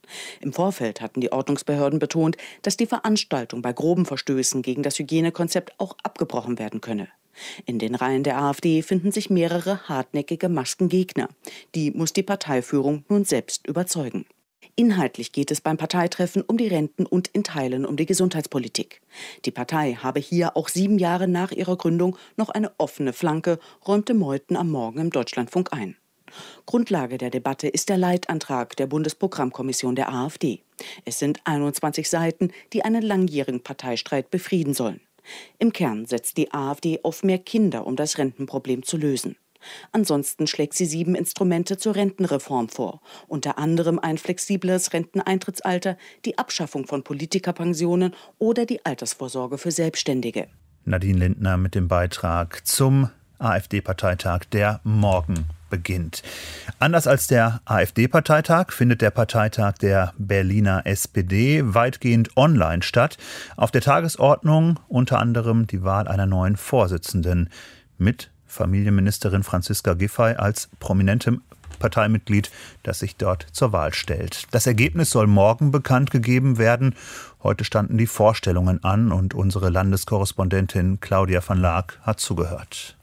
Im Vorfeld hatten die Ordnungsbehörden betont, dass die Veranstaltung bei groben Verstößen gegen das Hygienekonzept auch abgebrochen werden könne. In den Reihen der AfD finden sich mehrere hartnäckige Maskengegner. Die muss die Parteiführung nun selbst überzeugen. Inhaltlich geht es beim Parteitreffen um die Renten und in Teilen um die Gesundheitspolitik. Die Partei habe hier auch 7 Jahre nach ihrer Gründung noch eine offene Flanke, räumte Meuthen am Morgen im Deutschlandfunk ein. Grundlage der Debatte ist der Leitantrag der Bundesprogrammkommission der AfD. Es sind 21 Seiten, die einen langjährigen Parteistreit befrieden sollen. Im Kern setzt die AfD auf mehr Kinder, um das Rentenproblem zu lösen. Ansonsten schlägt sie 7 Instrumente zur Rentenreform vor, unter anderem ein flexibles Renteneintrittsalter, die Abschaffung von Politikerpensionen oder die Altersvorsorge für Selbstständige. Nadine Lindner mit dem Beitrag zum AfD-Parteitag, der morgen beginnt. Anders als der AfD-Parteitag findet der Parteitag der Berliner SPD weitgehend online statt. Auf der Tagesordnung unter anderem die Wahl einer neuen Vorsitzenden mit Familienministerin Franziska Giffey als prominentem Parteimitglied, das sich dort zur Wahl stellt. Das Ergebnis soll morgen bekannt gegeben werden. Heute standen die Vorstellungen an und unsere Landeskorrespondentin Claudia van Laak hat zugehört.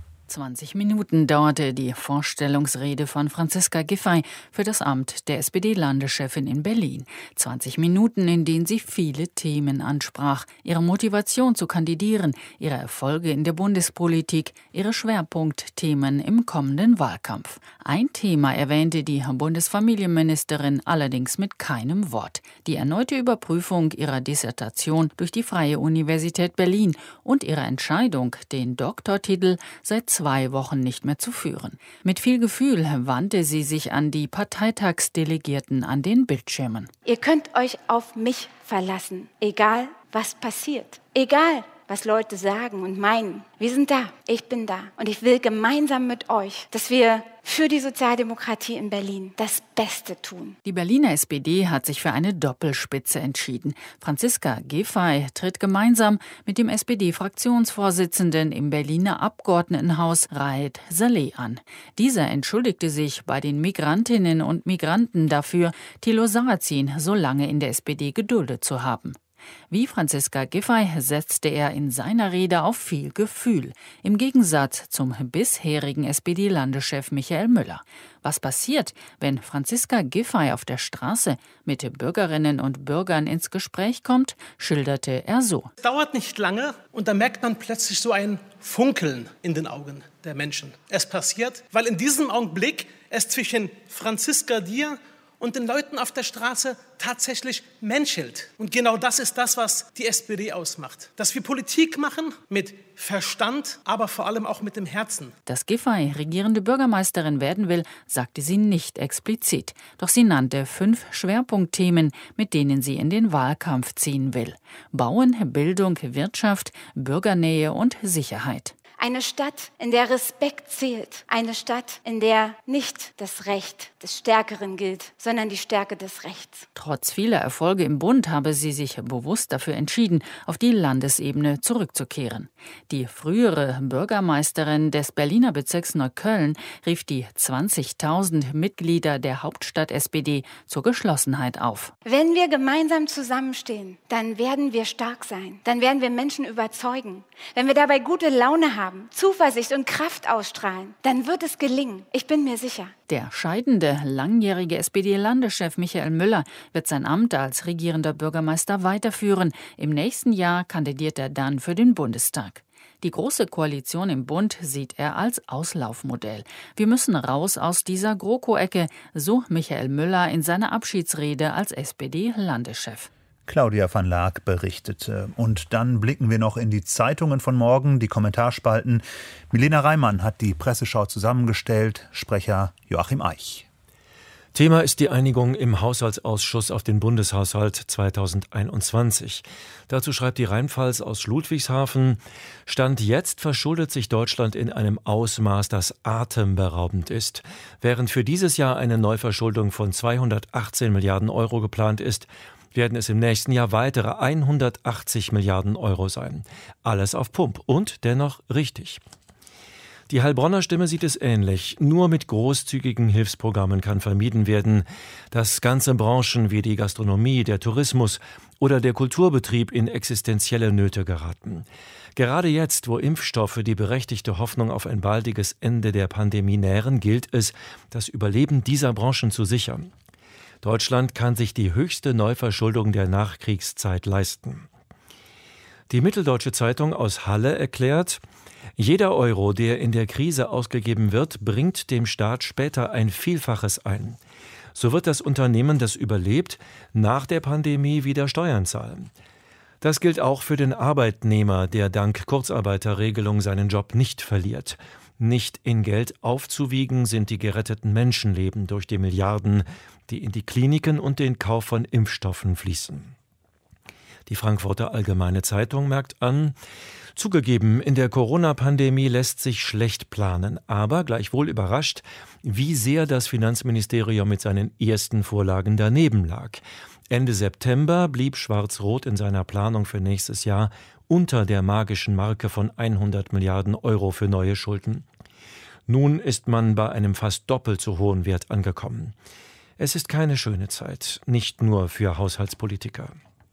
20 Minuten dauerte die Vorstellungsrede von Franziska Giffey für das Amt der SPD-Landeschefin in Berlin. 20 Minuten, in denen sie viele Themen ansprach. Ihre Motivation zu kandidieren, ihre Erfolge in der Bundespolitik, ihre Schwerpunktthemen im kommenden Wahlkampf. Ein Thema erwähnte die Bundesfamilienministerin allerdings mit keinem Wort. Die erneute Überprüfung ihrer Dissertation durch die Freie Universität Berlin und ihre Entscheidung, den Doktortitel seit 2 Wochen nicht mehr zu führen. Mit viel Gefühl wandte sie sich an die Parteitagsdelegierten an den Bildschirmen. Ihr könnt euch auf mich verlassen, egal was passiert, egal was Leute sagen und meinen. Wir sind da, ich bin da und ich will gemeinsam mit euch, dass wir für die Sozialdemokratie in Berlin das Beste tun. Die Berliner SPD hat sich für eine Doppelspitze entschieden. Franziska Giffey tritt gemeinsam mit dem SPD-Fraktionsvorsitzenden im Berliner Abgeordnetenhaus Raed Saleh an. Dieser entschuldigte sich bei den Migrantinnen und Migranten dafür, Thilo Sarrazin so lange in der SPD geduldet zu haben. Wie Franziska Giffey setzte er in seiner Rede auf viel Gefühl, im Gegensatz zum bisherigen SPD-Landeschef Michael Müller. Was passiert, wenn Franziska Giffey auf der Straße mit Bürgerinnen und Bürgern ins Gespräch kommt, schilderte er so. Es dauert nicht lange und da merkt man plötzlich so ein Funkeln in den Augen der Menschen. Es passiert, weil in diesem Augenblick es zwischen Franziska Dir und den Leuten auf der Straße tatsächlich menschelt. Und genau das ist das, was die SPD ausmacht. Dass wir Politik machen mit Verstand, aber vor allem auch mit dem Herzen. Dass Giffey regierende Bürgermeisterin werden will, sagte sie nicht explizit. Doch sie nannte 5 Schwerpunktthemen, mit denen sie in den Wahlkampf ziehen will. Bauen, Bildung, Wirtschaft, Bürgernähe und Sicherheit. Eine Stadt, in der Respekt zählt. Eine Stadt, in der nicht das Recht des Stärkeren gilt, sondern die Stärke des Rechts. Trotz vieler Erfolge im Bund habe sie sich bewusst dafür entschieden, auf die Landesebene zurückzukehren. Die frühere Bürgermeisterin des Berliner Bezirks Neukölln rief die 20.000 Mitglieder der Hauptstadt-SPD zur Geschlossenheit auf. Wenn wir gemeinsam zusammenstehen, dann werden wir stark sein. Dann werden wir Menschen überzeugen. Wenn wir dabei gute Laune haben, Zuversicht und Kraft ausstrahlen, dann wird es gelingen. Ich bin mir sicher. Der scheidende, langjährige SPD-Landeschef Michael Müller wird sein Amt als regierender Bürgermeister weiterführen. Im nächsten Jahr kandidiert er dann für den Bundestag. Die Große Koalition im Bund sieht er als Auslaufmodell. Wir müssen raus aus dieser GroKo-Ecke, so Michael Müller in seiner Abschiedsrede als SPD-Landeschef. Claudia van Laak berichtete. Und dann blicken wir noch in die Zeitungen von morgen, die Kommentarspalten. Milena Reimann hat die Presseschau zusammengestellt, Sprecher Joachim Eich. Thema ist die Einigung im Haushaltsausschuss auf den Bundeshaushalt 2021. Dazu schreibt die Rheinpfalz aus Ludwigshafen: Stand jetzt verschuldet sich Deutschland in einem Ausmaß, das atemberaubend ist. Während für dieses Jahr eine Neuverschuldung von 218 Milliarden Euro geplant ist, werden es im nächsten Jahr weitere 180 Milliarden Euro sein. Alles auf Pump und dennoch richtig. Die Heilbronner Stimme sieht es ähnlich. Nur mit großzügigen Hilfsprogrammen kann vermieden werden, dass ganze Branchen wie die Gastronomie, der Tourismus oder der Kulturbetrieb in existenzielle Nöte geraten. Gerade jetzt, wo Impfstoffe die berechtigte Hoffnung auf ein baldiges Ende der Pandemie nähren, gilt es, das Überleben dieser Branchen zu sichern. Deutschland kann sich die höchste Neuverschuldung der Nachkriegszeit leisten. Die Mitteldeutsche Zeitung aus Halle erklärt: Jeder Euro, der in der Krise ausgegeben wird, bringt dem Staat später ein Vielfaches ein. So wird das Unternehmen, das überlebt, nach der Pandemie wieder Steuern zahlen. Das gilt auch für den Arbeitnehmer, der dank Kurzarbeiterregelung seinen Job nicht verliert. Nicht in Geld aufzuwiegen sind die geretteten Menschenleben durch die Milliarden, die in die Kliniken und den Kauf von Impfstoffen fließen. Die Frankfurter Allgemeine Zeitung merkt an: Zugegeben, in der Corona-Pandemie lässt sich schlecht planen, aber gleichwohl überrascht, wie sehr das Finanzministerium mit seinen ersten Vorlagen daneben lag. Ende September blieb Schwarz-Rot in seiner Planung für nächstes Jahr unter der magischen Marke von 100 Milliarden Euro für neue Schulden. Nun ist man bei einem fast doppelt so hohen Wert angekommen. Es ist keine schöne Zeit, nicht nur für Haushaltspolitiker.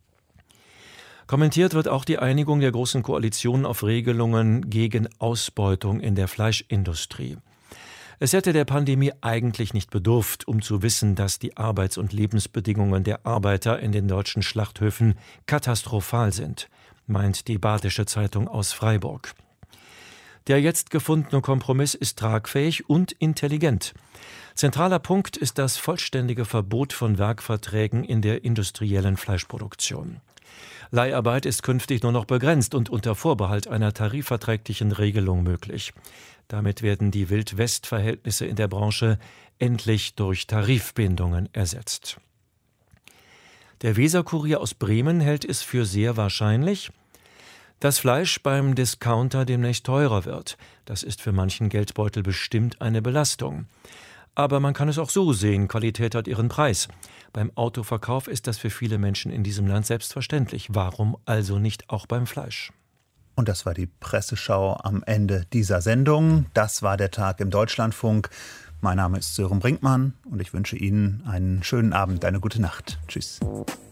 Kommentiert wird auch die Einigung der Großen Koalition auf Regelungen gegen Ausbeutung in der Fleischindustrie. Es hätte der Pandemie eigentlich nicht bedurft, um zu wissen, dass die Arbeits- und Lebensbedingungen der Arbeiter in den deutschen Schlachthöfen katastrophal sind, meint die Badische Zeitung aus Freiburg. Der jetzt gefundene Kompromiss ist tragfähig und intelligent. Zentraler Punkt ist das vollständige Verbot von Werkverträgen in der industriellen Fleischproduktion. Leiharbeit ist künftig nur noch begrenzt und unter Vorbehalt einer tarifverträglichen Regelung möglich. Damit werden die Wild-West-Verhältnisse in der Branche endlich durch Tarifbindungen ersetzt. Der Weser-Kurier aus Bremen hält es für sehr wahrscheinlich, dass Fleisch beim Discounter demnächst teurer wird. Das ist für manchen Geldbeutel bestimmt eine Belastung. Aber man kann es auch so sehen, Qualität hat ihren Preis. Beim Autoverkauf ist das für viele Menschen in diesem Land selbstverständlich. Warum also nicht auch beim Fleisch? Und das war die Presseschau am Ende dieser Sendung. Das war der Tag im Deutschlandfunk. Mein Name ist Sören Brinkmann und ich wünsche Ihnen einen schönen Abend, eine gute Nacht. Tschüss.